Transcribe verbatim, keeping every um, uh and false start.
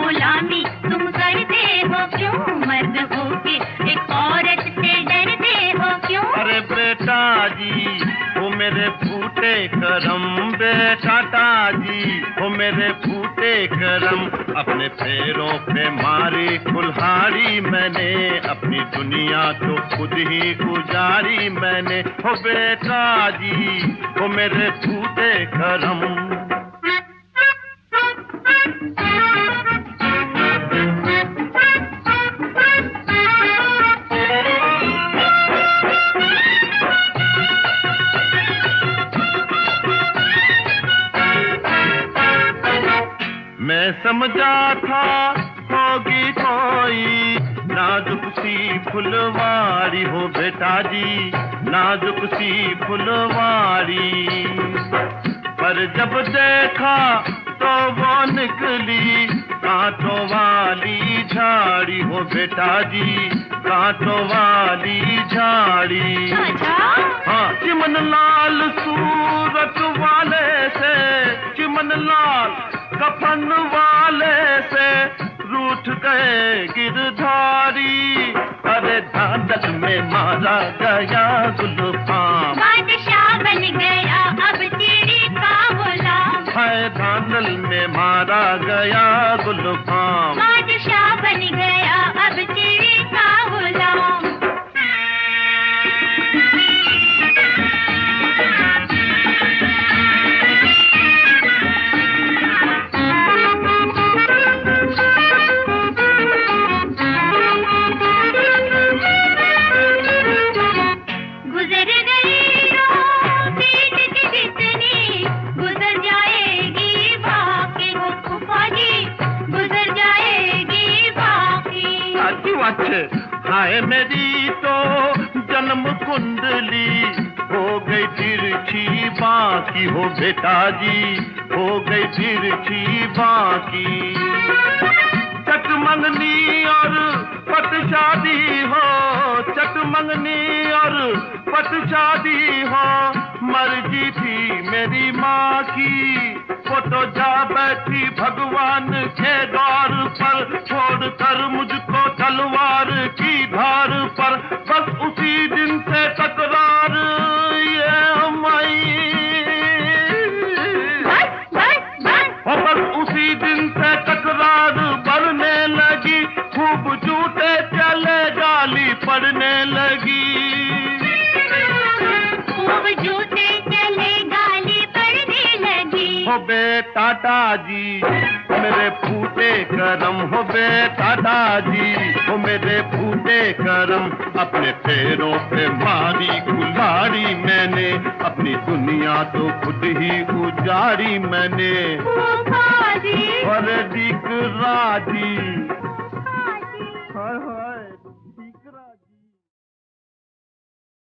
गुलामी तुम करते हो क्यों? मर्द होके एक औरत से डरते हो क्यों? अरे बेटा जी वो मेरे फूटे करम, बेटा जी वो मेरे फूटे करम। अपने पैरों पे मारी कुल्हाड़ी मैंने, अपनी दुनिया तो खुद ही गुजारी मैंने। हो बेटा जी वो मेरे फूटे करम। मैं समझा था होगी कोई नाजुक सी फुलवारी, हो बेटा जी नाजुक सी फुलवारी, पर जब देखा तो वो निकली कांटों वाली झाड़ी। हो बेटा जी कांटों वाली झाड़ी। हाँ चिमन लाल सूरत वाले से, चिमन लाल कफन वाले से रूठ गए गिरधारी। अरे धांधल में मारा गया गुलफाम, बादशाह बन गया अब चिड़ी का गुलाम। है धांधल में मारा गया गुलफाम, बादशाह बन गया अब चिड़ी का गुलाम। हाय मेरी तो जन्म कुंडली हो गई तिरछी बाकी। हो बेटा जी हो गई तिरछी बाकी। चट मंगनी और पट शादी हो, चट मंगनी और पट शादी हो, मर्जी थी मेरी माँ की। वो तो जा बैठी भगवान के द्वार पर, छोड़कर मुझको तलवार की धार पर। बस उसी दिन से तकरार ये हमारी, और बस उसी दिन से तकरार बढ़ने लगी। खूब झूठे चले गाली पड़ने लगी, खूब झूठे चले गाली पड़ने लगी। हो बेटा जी मेरे फूटे करम, हो बेटा जी हो मेरे फूटे करम। अपने पैरों पे मारी कुल्हाड़ी मैंने, अपनी दुनिया तो खुद ही गुजारी मैंने। और दिख राजी हाय हाय।